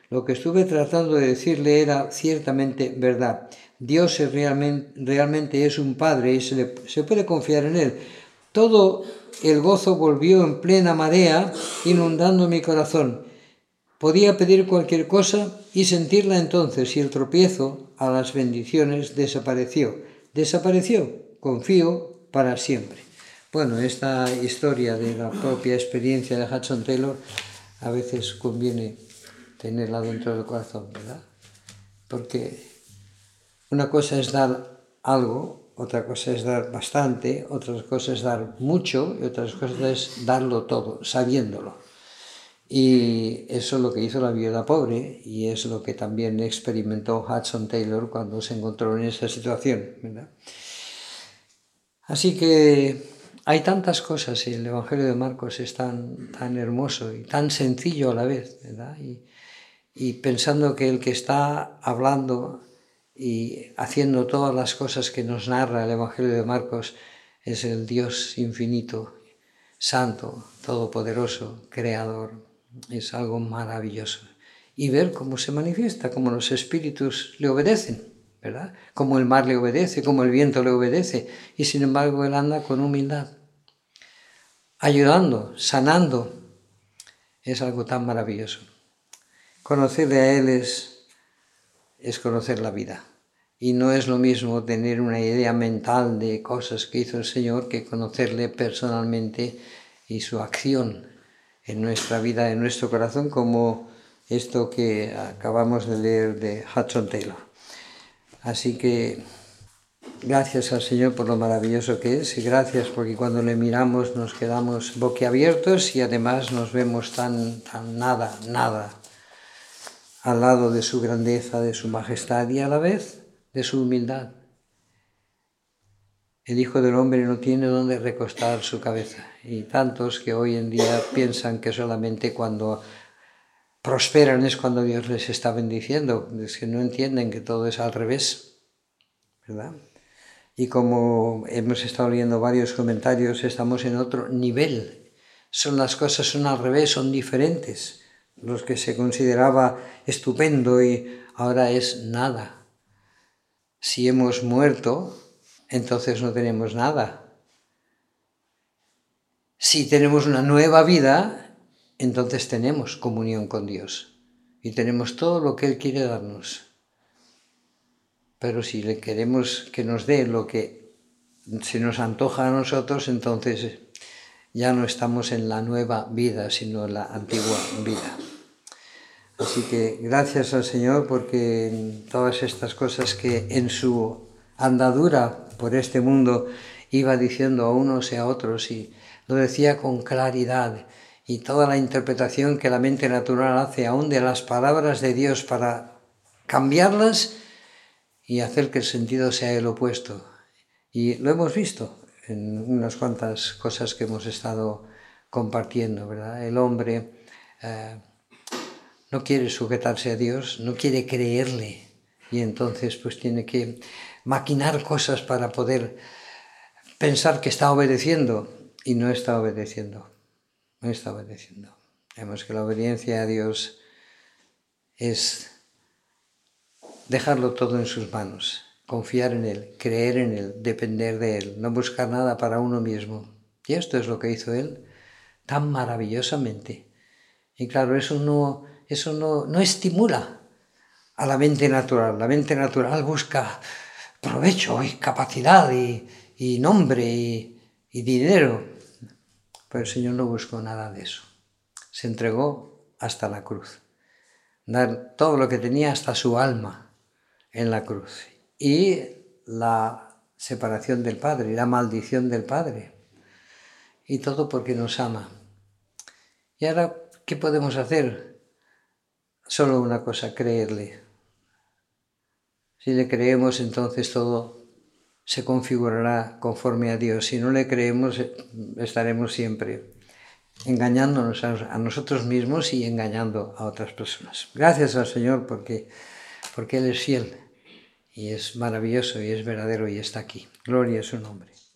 Lo que estuve tratando de decirle era ciertamente verdad. Dios es realmente, realmente es un Padre y se, le, se puede confiar en Él. Todo el gozo volvió en plena marea, inundando mi corazón. Podía pedir cualquier cosa y sentirla entonces, y el tropiezo a las bendiciones desapareció. Desapareció, confío, para siempre. Bueno, esta historia de la propia experiencia de Hudson Taylor a veces conviene tenerla dentro del corazón, ¿verdad? Porque una cosa es dar algo, otra cosa es dar bastante, otra cosa es dar mucho y otra cosa es darlo todo, sabiéndolo. Y eso es lo que hizo la viuda pobre y es lo que también experimentó Hudson Taylor cuando se encontró en esa situación, ¿verdad? Así que hay tantas cosas y el Evangelio de Marcos es tan, tan hermoso y tan sencillo a la vez, ¿verdad? Y, y pensando que el que está hablando y haciendo todas las cosas que nos narra el Evangelio de Marcos es el Dios infinito, santo, todopoderoso, creador. Es algo maravilloso. Y ver cómo se manifiesta, cómo los espíritus le obedecen, ¿verdad? Como el mar le obedece, como el viento le obedece, y sin embargo él anda con humildad, ayudando, sanando. Es algo tan maravilloso. Conocerle a él es, es conocer la vida. Y no es lo mismo tener una idea mental de cosas que hizo el Señor que conocerle personalmente y su acción en nuestra vida, en nuestro corazón, como esto que acabamos de leer de Hudson Taylor. Así que gracias al Señor por lo maravilloso que es y gracias porque cuando le miramos nos quedamos boquiabiertos y además nos vemos tan, tan nada, nada al lado de su grandeza, de su majestad y a la vez de su humildad. El Hijo del Hombre no tiene dónde recostar su cabeza y tantos que hoy en día piensan que solamente cuando prosperan es cuando Dios les está bendiciendo, es que no entienden que todo es al revés, ¿verdad? Y como hemos estado leyendo varios comentarios, estamos en otro nivel. Son las cosas son al revés, son diferentes. Los que se consideraba estupendo y ahora es nada. Si hemos muerto, entonces no tenemos nada. Si tenemos una nueva vida, entonces tenemos comunión con Dios y tenemos todo lo que Él quiere darnos. Pero si le queremos que nos dé lo que se nos antoja a nosotros, entonces ya no estamos en la nueva vida, sino en la antigua vida. Así que gracias al Señor porque todas estas cosas que en su andadura por este mundo iba diciendo a unos y a otros y lo decía con claridad y toda la interpretación que la mente natural hace aún de las palabras de Dios para cambiarlas y hacer que el sentido sea el opuesto. Y lo hemos visto en unas cuantas cosas que hemos estado compartiendo, ¿verdad? El hombre eh, no quiere sujetarse a Dios, no quiere creerle y entonces pues tiene que maquinar cosas para poder pensar que está obedeciendo y no está obedeciendo, no está obedeciendo. Vemos que la obediencia a Dios es dejarlo todo en sus manos, confiar en Él, creer en Él, depender de Él, no buscar nada para uno mismo. Y esto es lo que hizo Él tan maravillosamente. Y claro, eso no, eso no, no estimula a la mente natural. La mente natural busca provecho y capacidad y, y nombre y, y dinero. Pero el Señor no buscó nada de eso. Se entregó hasta la cruz. Dar todo lo que tenía hasta su alma en la cruz. Y la separación del Padre, y la maldición del Padre. Y todo porque nos ama. Y ahora, ¿qué podemos hacer? Solo una cosa, creerle. Si le creemos, entonces todo se configurará conforme a Dios. Si no le creemos, estaremos siempre engañándonos a nosotros mismos y engañando a otras personas. Gracias al Señor porque, porque Él es fiel y es maravilloso y es verdadero y está aquí. Gloria a su nombre.